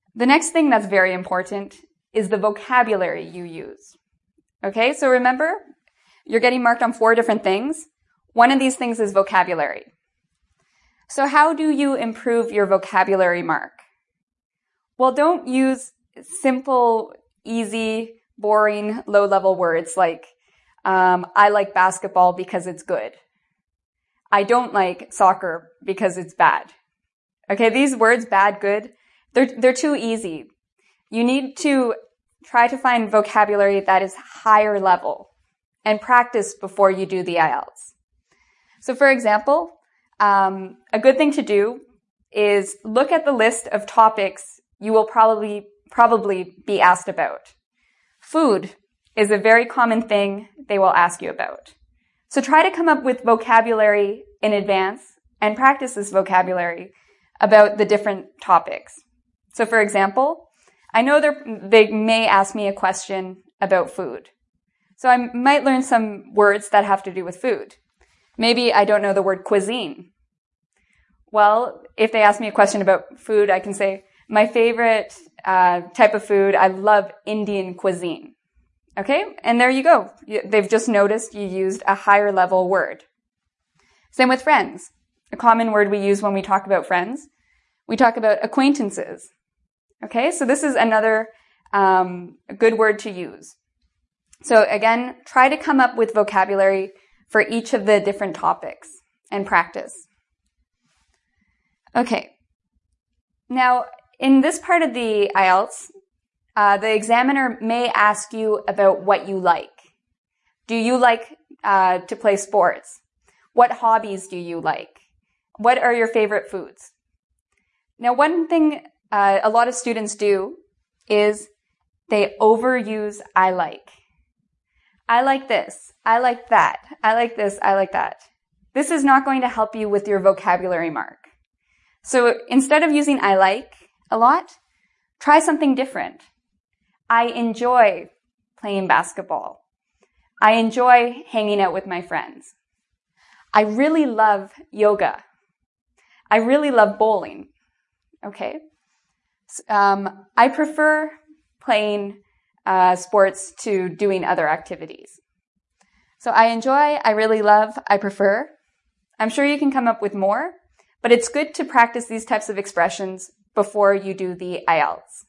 The next thing that's very important is the vocabulary you use. Okay, so remember, you're getting marked on 4 different things. One of these things is vocabulary. So how do you improve your vocabulary mark? Well, don't use simple, easy, boring, low-level words like, I like basketball because it's good. I don't like soccer because it's bad. Okay, these words, bad, good, they're too easy. You need to try to find vocabulary that is higher level and practice before you do the IELTS. So for example, a good thing to do is look at the list of topics you will probably be asked about. Food is a very common thing they will ask you about. So try to come up with vocabulary in advance and practice this vocabulary about the different topics. So for example, I know they may ask me a question about food. So I might learn some words that have to do with food. Maybe I don't know the word cuisine. Well, if they ask me a question about food, I can say, my favorite type of food, I love Indian cuisine. Okay? And there you go. They've just noticed you used a higher level word. Same with friends. A common word we use when we talk about friends. We talk about acquaintances. Okay? So this is another good word to use. So again, try to come up with vocabulary for each of the different topics and practice. Okay. Now, in this part of the IELTS, the examiner may ask you about what you like. Do you like to play sports? What hobbies do you like? What are your favorite foods? Now, one thing a lot of students do is they overuse I like. I like this. I like that. I like this. I like that. This is not going to help you with your vocabulary mark. So instead of using I like a lot, try something different. I enjoy playing basketball. I enjoy hanging out with my friends. I really love yoga. I really love bowling. Okay. I prefer playing sports to doing other activities. So I enjoy, I really love, I prefer. I'm sure you can come up with more, but it's good to practice these types of expressions before you do the IELTS.